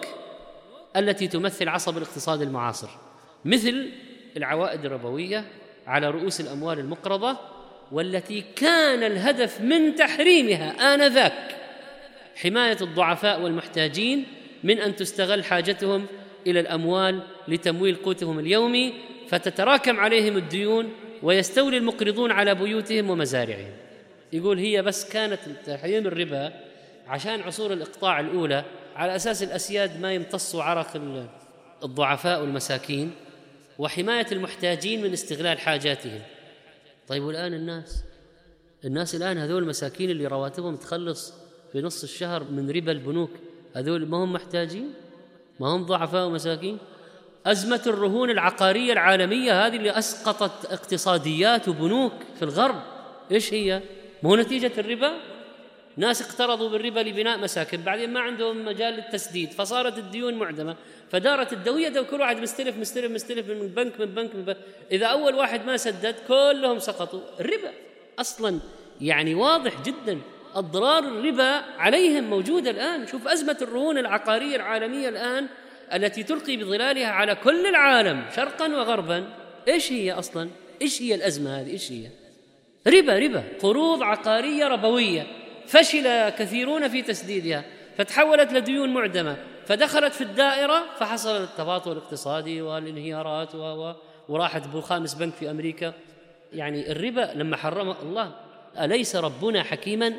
التي تمثل عصب الاقتصاد المعاصر، مثل العوائد الربوية على رؤوس الأموال المقرضة، والتي كان الهدف من تحريمها آنذاك حماية الضعفاء والمحتاجين من أن تستغل حاجتهم إلى الأموال لتمويل قوتهم اليومي، فتتراكم عليهم الديون ويستولي المقرضون على بيوتهم ومزارعهم. يقول هي بس كانت تحريم الربا عشان عصور الإقطاع الأولى على أساس الأسياد ما يمتصوا عرق الضعفاء والمساكين، وحماية المحتاجين من استغلال حاجاتهم. طيب والآن الناس الناس الآن هذول المساكين اللي رواتبهم تخلص في نص الشهر من ربا البنوك، هذول ما هم محتاجين؟ ما هم ضعفاء ومساكين؟ أزمة الرهون العقارية العالمية هذه اللي أسقطت اقتصاديات وبنوك في الغرب، إيش هي؟ مو نتيجة الربا؟ ناس اقترضوا بالربا لبناء مساكن، بعدين ما عندهم مجال للتسديد، فصارت الديون معدمة، فدارت الدوية، ده كل واحد مستلف مستلف مستلف من بنك من بنك من بنك. إذا أول واحد ما سدد كلهم سقطوا. الربا أصلاً يعني واضح جداً أضرار الربا عليهم موجودة الآن. شوف أزمة الرهون العقارية العالمية الآن التي تلقي بظلالها على كل العالم شرقاً وغرباً. إيش هي أصلاً؟ إيش هي الأزمة هذه؟ إيش هي؟ ربا ربا قروض عقارية ربوية فشل كثيرون في تسديدها، فتحولت لديون معدمة، فدخلت في الدائرة، فحصل التباطؤ الاقتصادي والانهيارات و... وراحت بخامس بنك في أمريكا. يعني الربا لما حرمه الله، أليس ربنا حكيما؟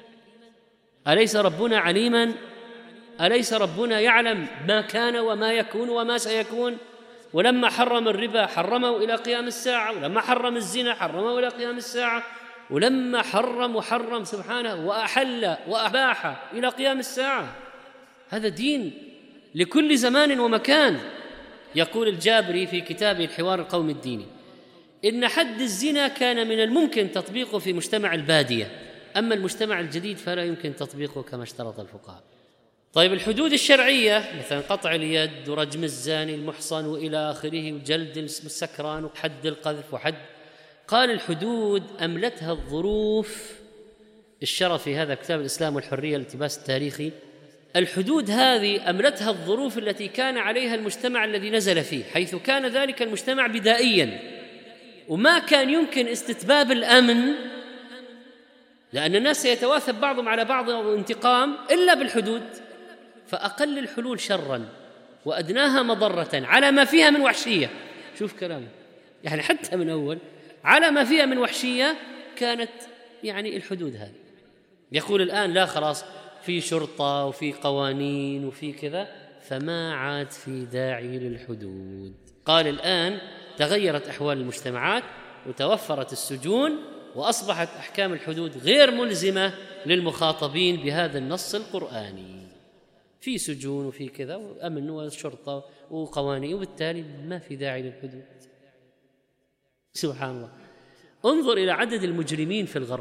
أليس ربنا عليما؟ أليس ربنا يعلم ما كان وما يكون وما سيكون؟ ولما حرم الربا حرمه إلى قيام الساعة، ولما حرم الزنا حرمه إلى قيام الساعة، ولما حرم وحرم سبحانه وأحل وأباح إلى قيام الساعة. هذا دين لكل زمان ومكان. يقول الجابري في كتابه الحوار القومي الديني إن حد الزنا كان من الممكن تطبيقه في مجتمع البادية، أما المجتمع الجديد فلا يمكن تطبيقه كما اشترط الفقهاء. طيب الحدود الشرعية مثلا قطع اليد ورجم الزاني المحصن وإلى آخره وجلد السكران وحد القذف وحد. قال الحدود أملتها الظروف، الشرف في هذا كتاب الإسلام والحرية الالتباس التاريخي، الحدود هذه أملتها الظروف التي كان عليها المجتمع الذي نزل فيه، حيث كان ذلك المجتمع بدائيا وما كان يمكن استتباب الأمن، لأن الناس سيتواثب بعضهم على بعض وانتقام إلا بالحدود. فأقل الحلول شرا وأدناها مضرة على ما فيها من وحشية، شوف كلامه، يعني حتى من أول على ما فيها من وحشية كانت يعني الحدود هذه. يقول الآن لا خلاص في شرطة وفي قوانين وفي كذا، فما عاد في داعي للحدود. قال الآن تغيرت أحوال المجتمعات وتوفرت السجون، وأصبحت أحكام الحدود غير ملزمة للمخاطبين بهذا النص القرآني، في سجون وفي كذا وأمن وشرطة وقوانين، وبالتالي ما في داعي للحدود. سبحان الله. انظر إلى عدد المجرمين في الغرب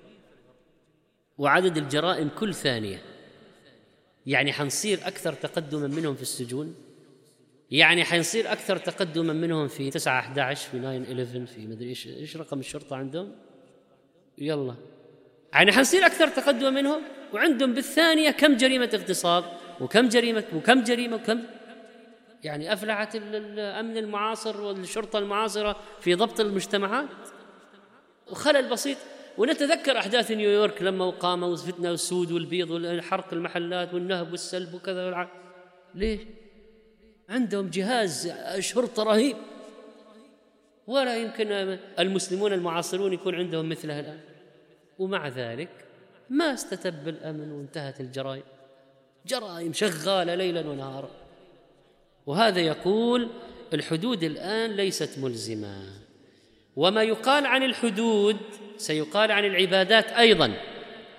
وعدد الجرائم كل ثانية، يعني حنصير أكثر تقدما منهم في السجون، يعني حنصير أكثر تقدما منهم في تسعة أحد عشر في ناين إليفن في مدري إيش إيش رقم الشرطة عندهم، يلا يعني حنصير أكثر تقدما منهم، وعندهم بالثانية كم جريمة اغتصاب وكم جريمة وكم جريمة وكم، يعني أفلحت الأمن المعاصر والشرطة المعاصرة في ضبط المجتمعات. وخلل بسيط، ونتذكر أحداث نيويورك لما قاموا فتنة السود والبيض والحرق المحلات والنهب والسلب وكذا والع... ليه؟ عندهم جهاز شرطة رهيب، ولا يمكن المسلمون المعاصرون يكون عندهم مثلها الآن، ومع ذلك ما استتب الأمن وانتهت الجرائم، جرائم شغالة ليلا ونهارا. وهذا يقول الحدود الآن ليست ملزمة. وما يقال عن الحدود سيقال عن العبادات أيضا،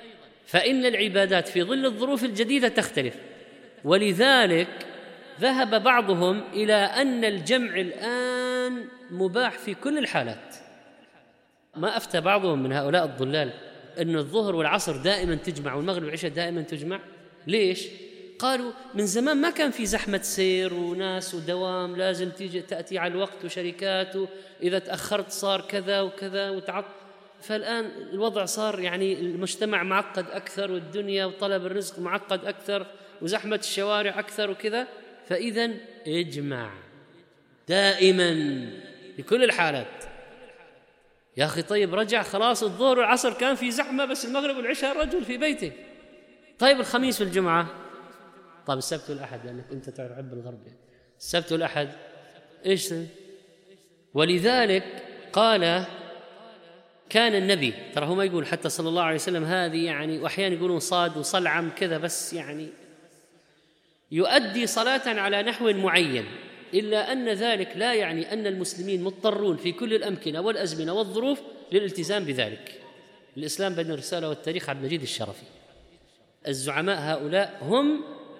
فإن العبادات في ظل الظروف الجديدة تختلف، ولذلك ذهب بعضهم إلى أن الجمع الآن مباح في كل الحالات. ما أفتى بعضهم من هؤلاء الضلال أن الظهر والعصر دائما تجمع والمغرب والعشاء دائما تجمع. ليش؟ قالوا من زمان ما كان في زحمة سير وناس ودوام لازم تيجي تأتي على الوقت وشركات، إذا تأخرت صار كذا وكذا وتعط. فالآن الوضع صار يعني المجتمع معقد أكثر، والدنيا وطلب الرزق معقد أكثر، وزحمة الشوارع أكثر وكذا. فإذا اجمع دائما بكل الحالات. يا أخي طيب رجع خلاص الظهر والعصر كان في زحمة، بس المغرب والعشاء الرجل في بيته. طيب الخميس والجمعة، طيب السبت والأحد، لأنك أنت تحب الغرب يعني. السبت والأحد إيش؟ ولذلك قال كان النبي، ترى هو ما يقول حتى صلى الله عليه وسلم هذه يعني، وأحيانا يقولون صاد وصلعم كذا، بس يعني يؤدي صلاة على نحو معين، إلا أن ذلك لا يعني أن المسلمين مضطرون في كل الأمكنة والأزمنة والظروف للالتزام بذلك. الإسلام بين الرسالة والتاريخ عبد المجيد الشرفي. الزعماء هؤلاء هم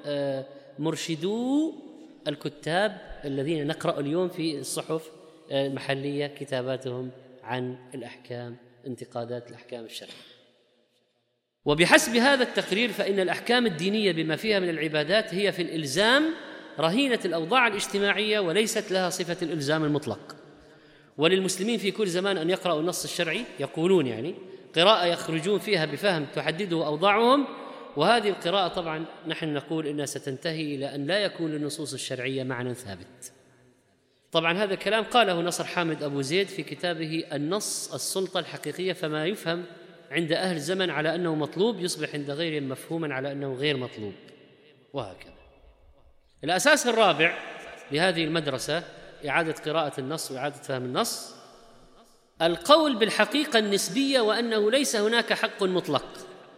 مرشدو الكتاب الذين نقرأ اليوم في الصحف المحلية كتاباتهم عن الأحكام، انتقادات الأحكام الشرعية. وبحسب هذا التقرير فإن الأحكام الدينية بما فيها من العبادات هي في الإلزام رهينة الأوضاع الاجتماعية، وليست لها صفة الإلزام المطلق. وللمسلمين في كل زمان أن يقرأوا النص الشرعي، يقولون يعني قراءة يخرجون فيها بفهم تحدده أوضاعهم، وهذه القراءة طبعا نحن نقول إنها ستنتهي إلى أن لا يكون للنصوص الشرعية معنى ثابت. طبعا هذا الكلام قاله نصر حامد أبو زيد في كتابه النص السلطة الحقيقية، فما يفهم عند أهل الزمن على أنه مطلوب يصبح عند غيرهم مفهوما على أنه غير مطلوب، وهكذا. الأساس الرابع لهذه المدرسة إعادة قراءة النص وإعادة فهم النص، القول بالحقيقة النسبية، وأنه ليس هناك حق مطلق.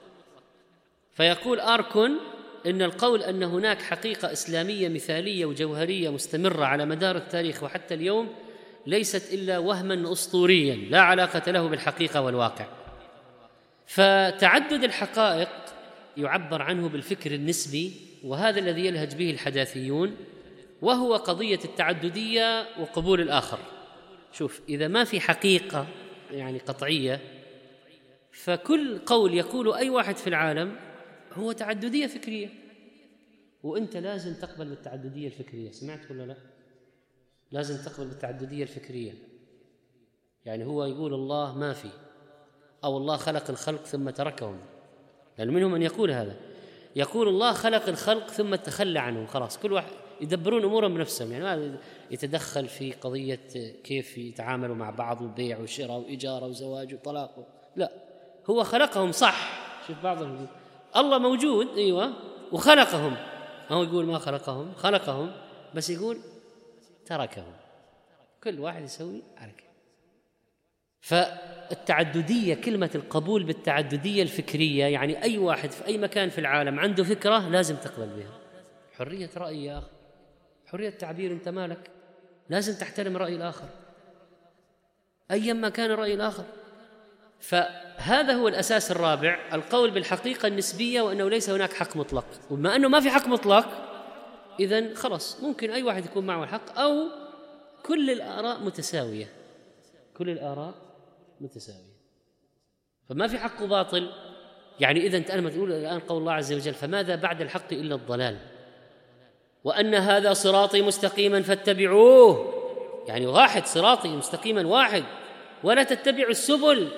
فيقول آركون إن القول أن هناك حقيقة إسلامية مثالية وجوهرية مستمرة على مدار التاريخ وحتى اليوم ليست إلا وهما أسطوريا لا علاقة له بالحقيقة والواقع. فتعدد الحقائق يعبر عنه بالفكر النسبي، وهذا الذي يلهج به الحداثيون، وهو قضية التعددية وقبول الآخر. شوف، إذا ما في حقيقة يعني قطعية، فكل قول يقول أي واحد في العالم هو تعددية فكرية، وأنت لازم تقبل بالتعددية الفكرية. سمعت ولا لا؟ لازم تقبل بالتعددية الفكرية. يعني هو يقول الله ما في، أو الله خلق الخلق ثم تركهم، لأن منهم من يقول هذا، يقول الله خلق الخلق ثم تخلى عنهم، خلاص كل واحد يدبرون أمورهم بنفسهم، يعني ما يتدخل في قضية كيف يتعاملوا مع بعض وبيع وشراء وإجارة وزواج وطلاق، لا، هو خلقهم صح. شوف بعضهم الله موجود أيوة وخلقهم، هو يقول ما خلقهم، خلقهم بس يقول تركهم، كل واحد يسوي حركة. فالتعددية، كلمة القبول بالتعددية الفكرية، يعني أي واحد في أي مكان في العالم عنده فكرة لازم تقبل بها. حرية رأي يا أخي، حرية تعبير، أنت مالك، لازم تحترم رأي الآخر أيما كان الرأي الآخر. فهذا هو الأساس الرابع، القول بالحقيقة النسبية، وأنه ليس هناك حق مطلق. وبما أنه ما في حق مطلق، إذن خلص ممكن أي واحد يكون معه الحق، أو كل الآراء متساوية، كل الآراء متساوية، فما في حق وباطل. يعني إذا أنت لما تقول الآن قول الله عز وجل فماذا بعد الحق إلا الضلال، وأن هذا صراطي مستقيما فاتبعوه، يعني واحد صراطي مستقيما واحد، ولا تتبعوا السبل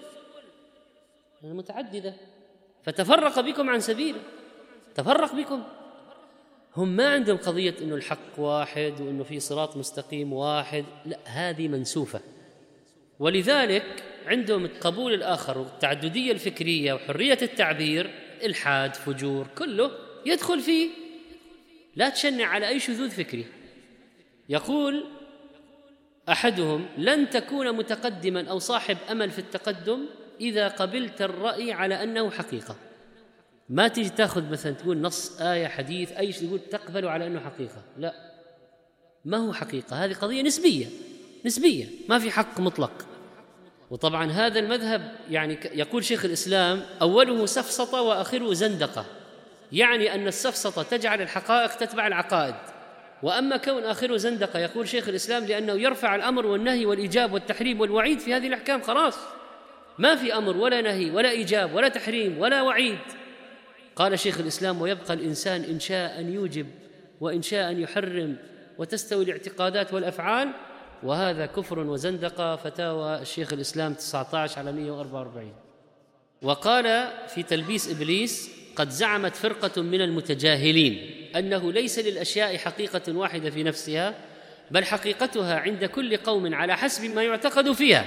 متعددة فتفرق بكم عن سبيله، تفرق بكم. هم ما عندهم قضية إنه الحق واحد وإنه في صراط مستقيم واحد، لا، هذه منسوفة. ولذلك عندهم قبول الآخر والتعددية الفكرية وحرية التعبير، إلحاد، فجور، كله يدخل فيه. لا تشنع على أي شذوذ فكري. يقول أحدهم لن تكون متقدما أو صاحب أمل في التقدم إذا قبلت الرأي على أنه حقيقة. ما تيجي تأخذ مثلا تقول نص آية حديث أي شيء تقول تقبله على أنه حقيقة، لا، ما هو حقيقة، هذه قضية نسبية، نسبية، ما في حق مطلق. وطبعا هذا المذهب يعني يقول شيخ الإسلام أوله سفسطة وآخره زندقة، يعني أن السفسطة تجعل الحقائق تتبع العقائد، وأما كون آخره زندقة يقول شيخ الإسلام لأنه يرفع الأمر والنهي والإيجاب والتحريم والوعيد في هذه الأحكام، خلاص ما في أمر ولا نهي ولا إيجاب ولا تحريم ولا وعيد. قال شيخ الإسلام ويبقى الإنسان إن شاء أن يوجب وإن شاء أن يحرم وتستوي الاعتقادات والأفعال، وهذا كفر وزندقة. فتاوى الشيخ الإسلام تسعة عشر على مئة وأربعة وأربعين. وقال في تلبيس إبليس قد زعمت فرقة من المتجاهلين أنه ليس للأشياء حقيقة واحدة في نفسها، بل حقيقتها عند كل قوم على حسب ما يعتقد فيها.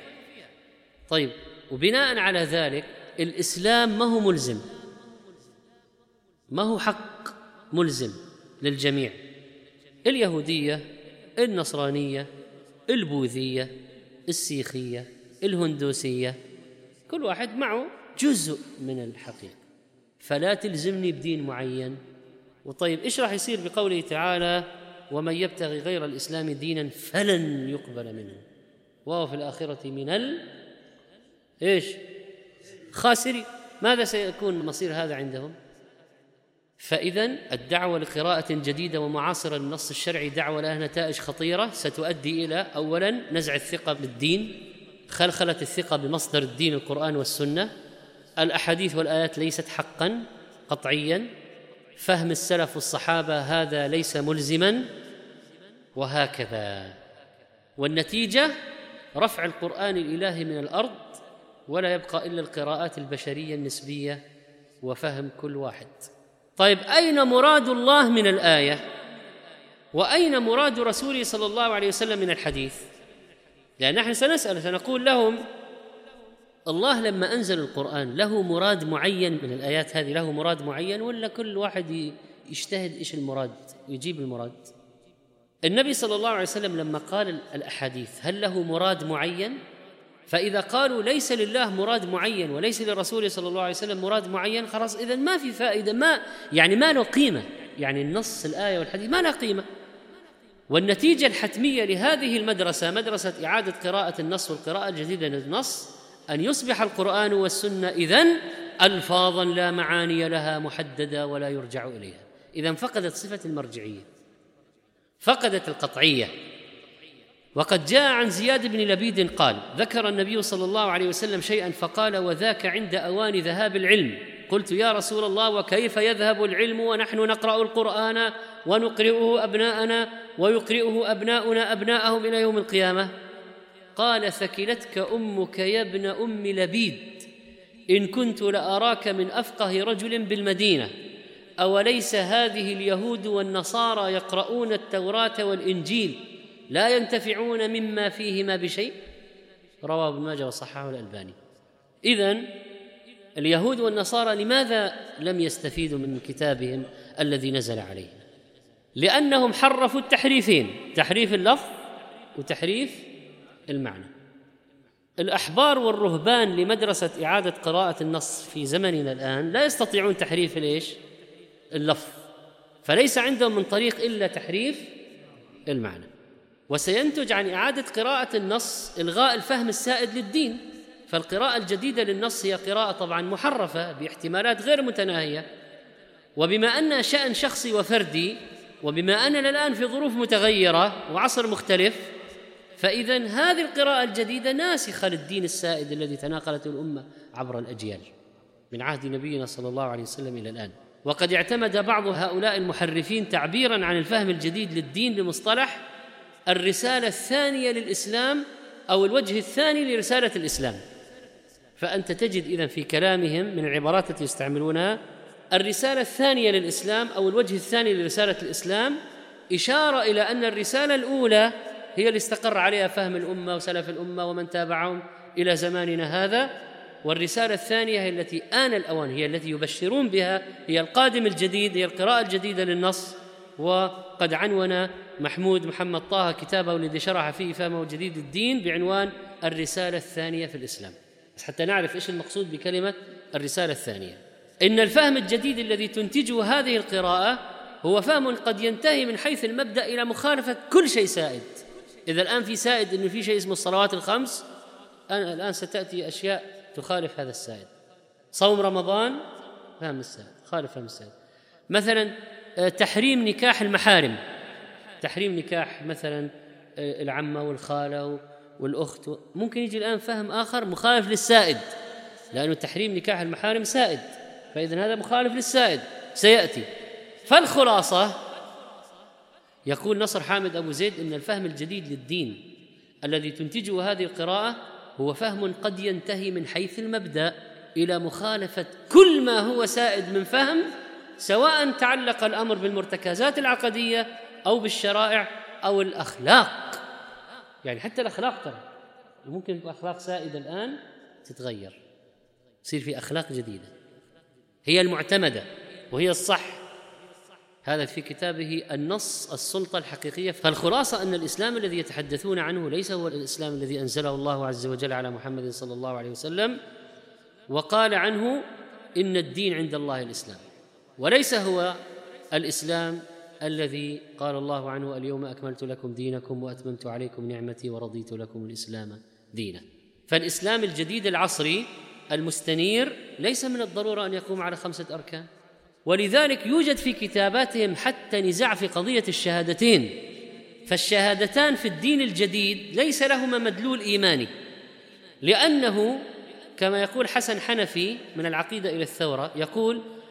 طيب، وبناء على ذلك الإسلام ما هو ملزم، ما هو حق ملزم للجميع. اليهودية، النصرانية، البوذية، السيخية، الهندوسية، كل واحد معه جزء من الحقيقة، فلا تلزمني بدين معين. وطيب إيش راح يصير بقوله تعالى ومن يبتغي غير الإسلام دينا فلن يقبل منه وهو في الآخرة من ال إيش خاسرين؟ ماذا سيكون مصير هذا عندهم؟ فإذن الدعوة لقراءة جديدة ومعاصرة للنص الشرعي دعوة لها نتائج خطيرة ستؤدي إلى أولاً نزع الثقة بالدين، خلخلة الثقة بمصدر الدين القرآن والسنة، الأحاديث والآيات ليست حقاً قطعياً، فهم السلف والصحابة هذا ليس ملزماً، وهكذا. والنتيجة رفع القرآن الإلهي من الأرض، ولا يبقى إلا القراءات البشرية النسبية وفهم كل واحد. طيب، أين مراد الله من الآية؟ وأين مراد رسوله صلى الله عليه وسلم من الحديث؟ لأن نحن سنسأل سنقول لهم الله لما أنزل القرآن له مراد معين من الآيات هذه، له مراد معين ولا كل واحد يجتهد إيش المراد ويجيب المراد؟ النبي صلى الله عليه وسلم لما قال الأحاديث هل له مراد معين؟ فإذا قالوا ليس لله مراد معين وليس لرسوله صلى الله عليه وسلم مراد معين، خلاص إذن ما في فائدة، ما يعني ما له قيمة، يعني النص الآية والحديث ما له قيمة. والنتيجة الحتمية لهذه المدرسة، مدرسة إعادة قراءة النص والقراءة الجديدة للنص، أن يصبح القرآن والسنة إذن ألفاظا لا معاني لها محددة ولا يرجع إليها. إذن فقدت صفة المرجعية، فقدت القطعية. وقد جاء عن زياد بن لبيد قال ذكر النبي صلى الله عليه وسلم شيئا فقال وذاك عند أوان ذهاب العلم. قلت يا رسول الله وكيف يذهب العلم ونحن نقرأ القرآن ونقرئه أبناءنا ويقرئه أبناؤنا أبناءهم إلى يوم القيامة؟ قال ثكلتك أمك يا ابن أم لبيد إن كنت لأراك من أفقه رجل بالمدينة. أوليس هذه اليهود والنصارى يقرؤون التوراة والإنجيل لا ينتفعون مما فيهما بشيء؟ رواه ابن ماجه وصححه الألباني. إذن اليهود والنصارى لماذا لم يستفيدوا من كتابهم الذي نزل عليهم؟ لأنهم حرفوا التحريفين، تحريف اللفظ وتحريف المعنى. الأحبار والرهبان لمدرسة إعادة قراءة النص في زمننا الآن لا يستطيعون تحريف ليش؟ اللفظ، فليس عندهم من طريق إلا تحريف المعنى. وسينتج عن إعادة قراءة النص إلغاء الفهم السائد للدين، فالقراءة الجديدة للنص هي قراءة طبعاً محرفة باحتمالات غير متناهية. وبما أنها شأن شخصي وفردي، وبما أننا الآن في ظروف متغيرة وعصر مختلف، فإذن هذه القراءة الجديدة ناسخة للدين السائد الذي تناقلته الأمة عبر الأجيال من عهد نبينا صلى الله عليه وسلم إلى الآن. وقد اعتمد بعض هؤلاء المحرفين تعبيراً عن الفهم الجديد للدين بمصطلح الرسالة الثانية للإسلام أو الوجه الثاني لرسالة الإسلام. فأنت تجد إذن في كلامهم من العبارات التي يستعملونها الرسالة الثانية للإسلام أو الوجه الثاني لرسالة الإسلام، إشارة إلى أن الرسالة الأولى هي اللي استقر عليها فهم الأمة وسلف الأمة ومن تابعهم إلى زماننا هذا، والرسالة الثانية هي التي آن الأوان، هي التي يبشرون بها، هي القادم الجديد، هي القراءة الجديدة للنص. وقد عنون محمود محمد طه كتابه الذي شرح فيه فهمه جديد الدين بعنوان الرسالة الثانية في الإسلام، بس حتى نعرف إيش المقصود بكلمة الرسالة الثانية. إن الفهم الجديد الذي تنتجه هذه القراءة هو فهم قد ينتهي من حيث المبدأ إلى مخالفة كل شيء سائد. إذا الآن في سائد إنه في شيء اسمه الصلوات الخمس، أنا الآن ستأتي أشياء تخالف هذا السائد. صوم رمضان فهم السائد، خالف فهم السائد. مثلا تحريم نكاح المحارم، تحريم نكاح مثلا العمة والخالة والأخت، ممكن يجي الآن فهم آخر مخالف للسائد، لأنه تحريم نكاح المحارم سائد، فإذن هذا مخالف للسائد سيأتي. فالخلاصة يقول نصر حامد أبو زيد إن الفهم الجديد للدين الذي تنتجه هذه القراءة هو فهم قد ينتهي من حيث المبدأ إلى مخالفة كل ما هو سائد من فهم، سواء تعلق الأمر بالمرتكزات العقدية أو بالشرائع أو الأخلاق. يعني حتى الأخلاق ترى ممكن أخلاق سائدة الآن تتغير، يصير في أخلاق جديدة هي المعتمدة وهي الصح. هذا في كتابه النص السلطة الحقيقية. فالخلاصة أن الإسلام الذي يتحدثون عنه ليس هو الإسلام الذي أنزله الله عز وجل على محمد صلى الله عليه وسلم وقال عنه إن الدين عند الله الإسلام، وليس هو الإسلام الذي قال الله عنه اليوم أكملت لكم دينكم وأتممت عليكم نعمتي ورضيت لكم الإسلام دينا. فالإسلام الجديد العصري المستنير ليس من الضرورة أن يقوم على خمسة أركان، ولذلك يوجد في كتاباتهم حتى نزاع في قضية الشهادتين. فالشهادتان في الدين الجديد ليس لهما مدلول إيماني، لأنه كما يقول حسن حنفي من العقيدة إلى الثورة، يقول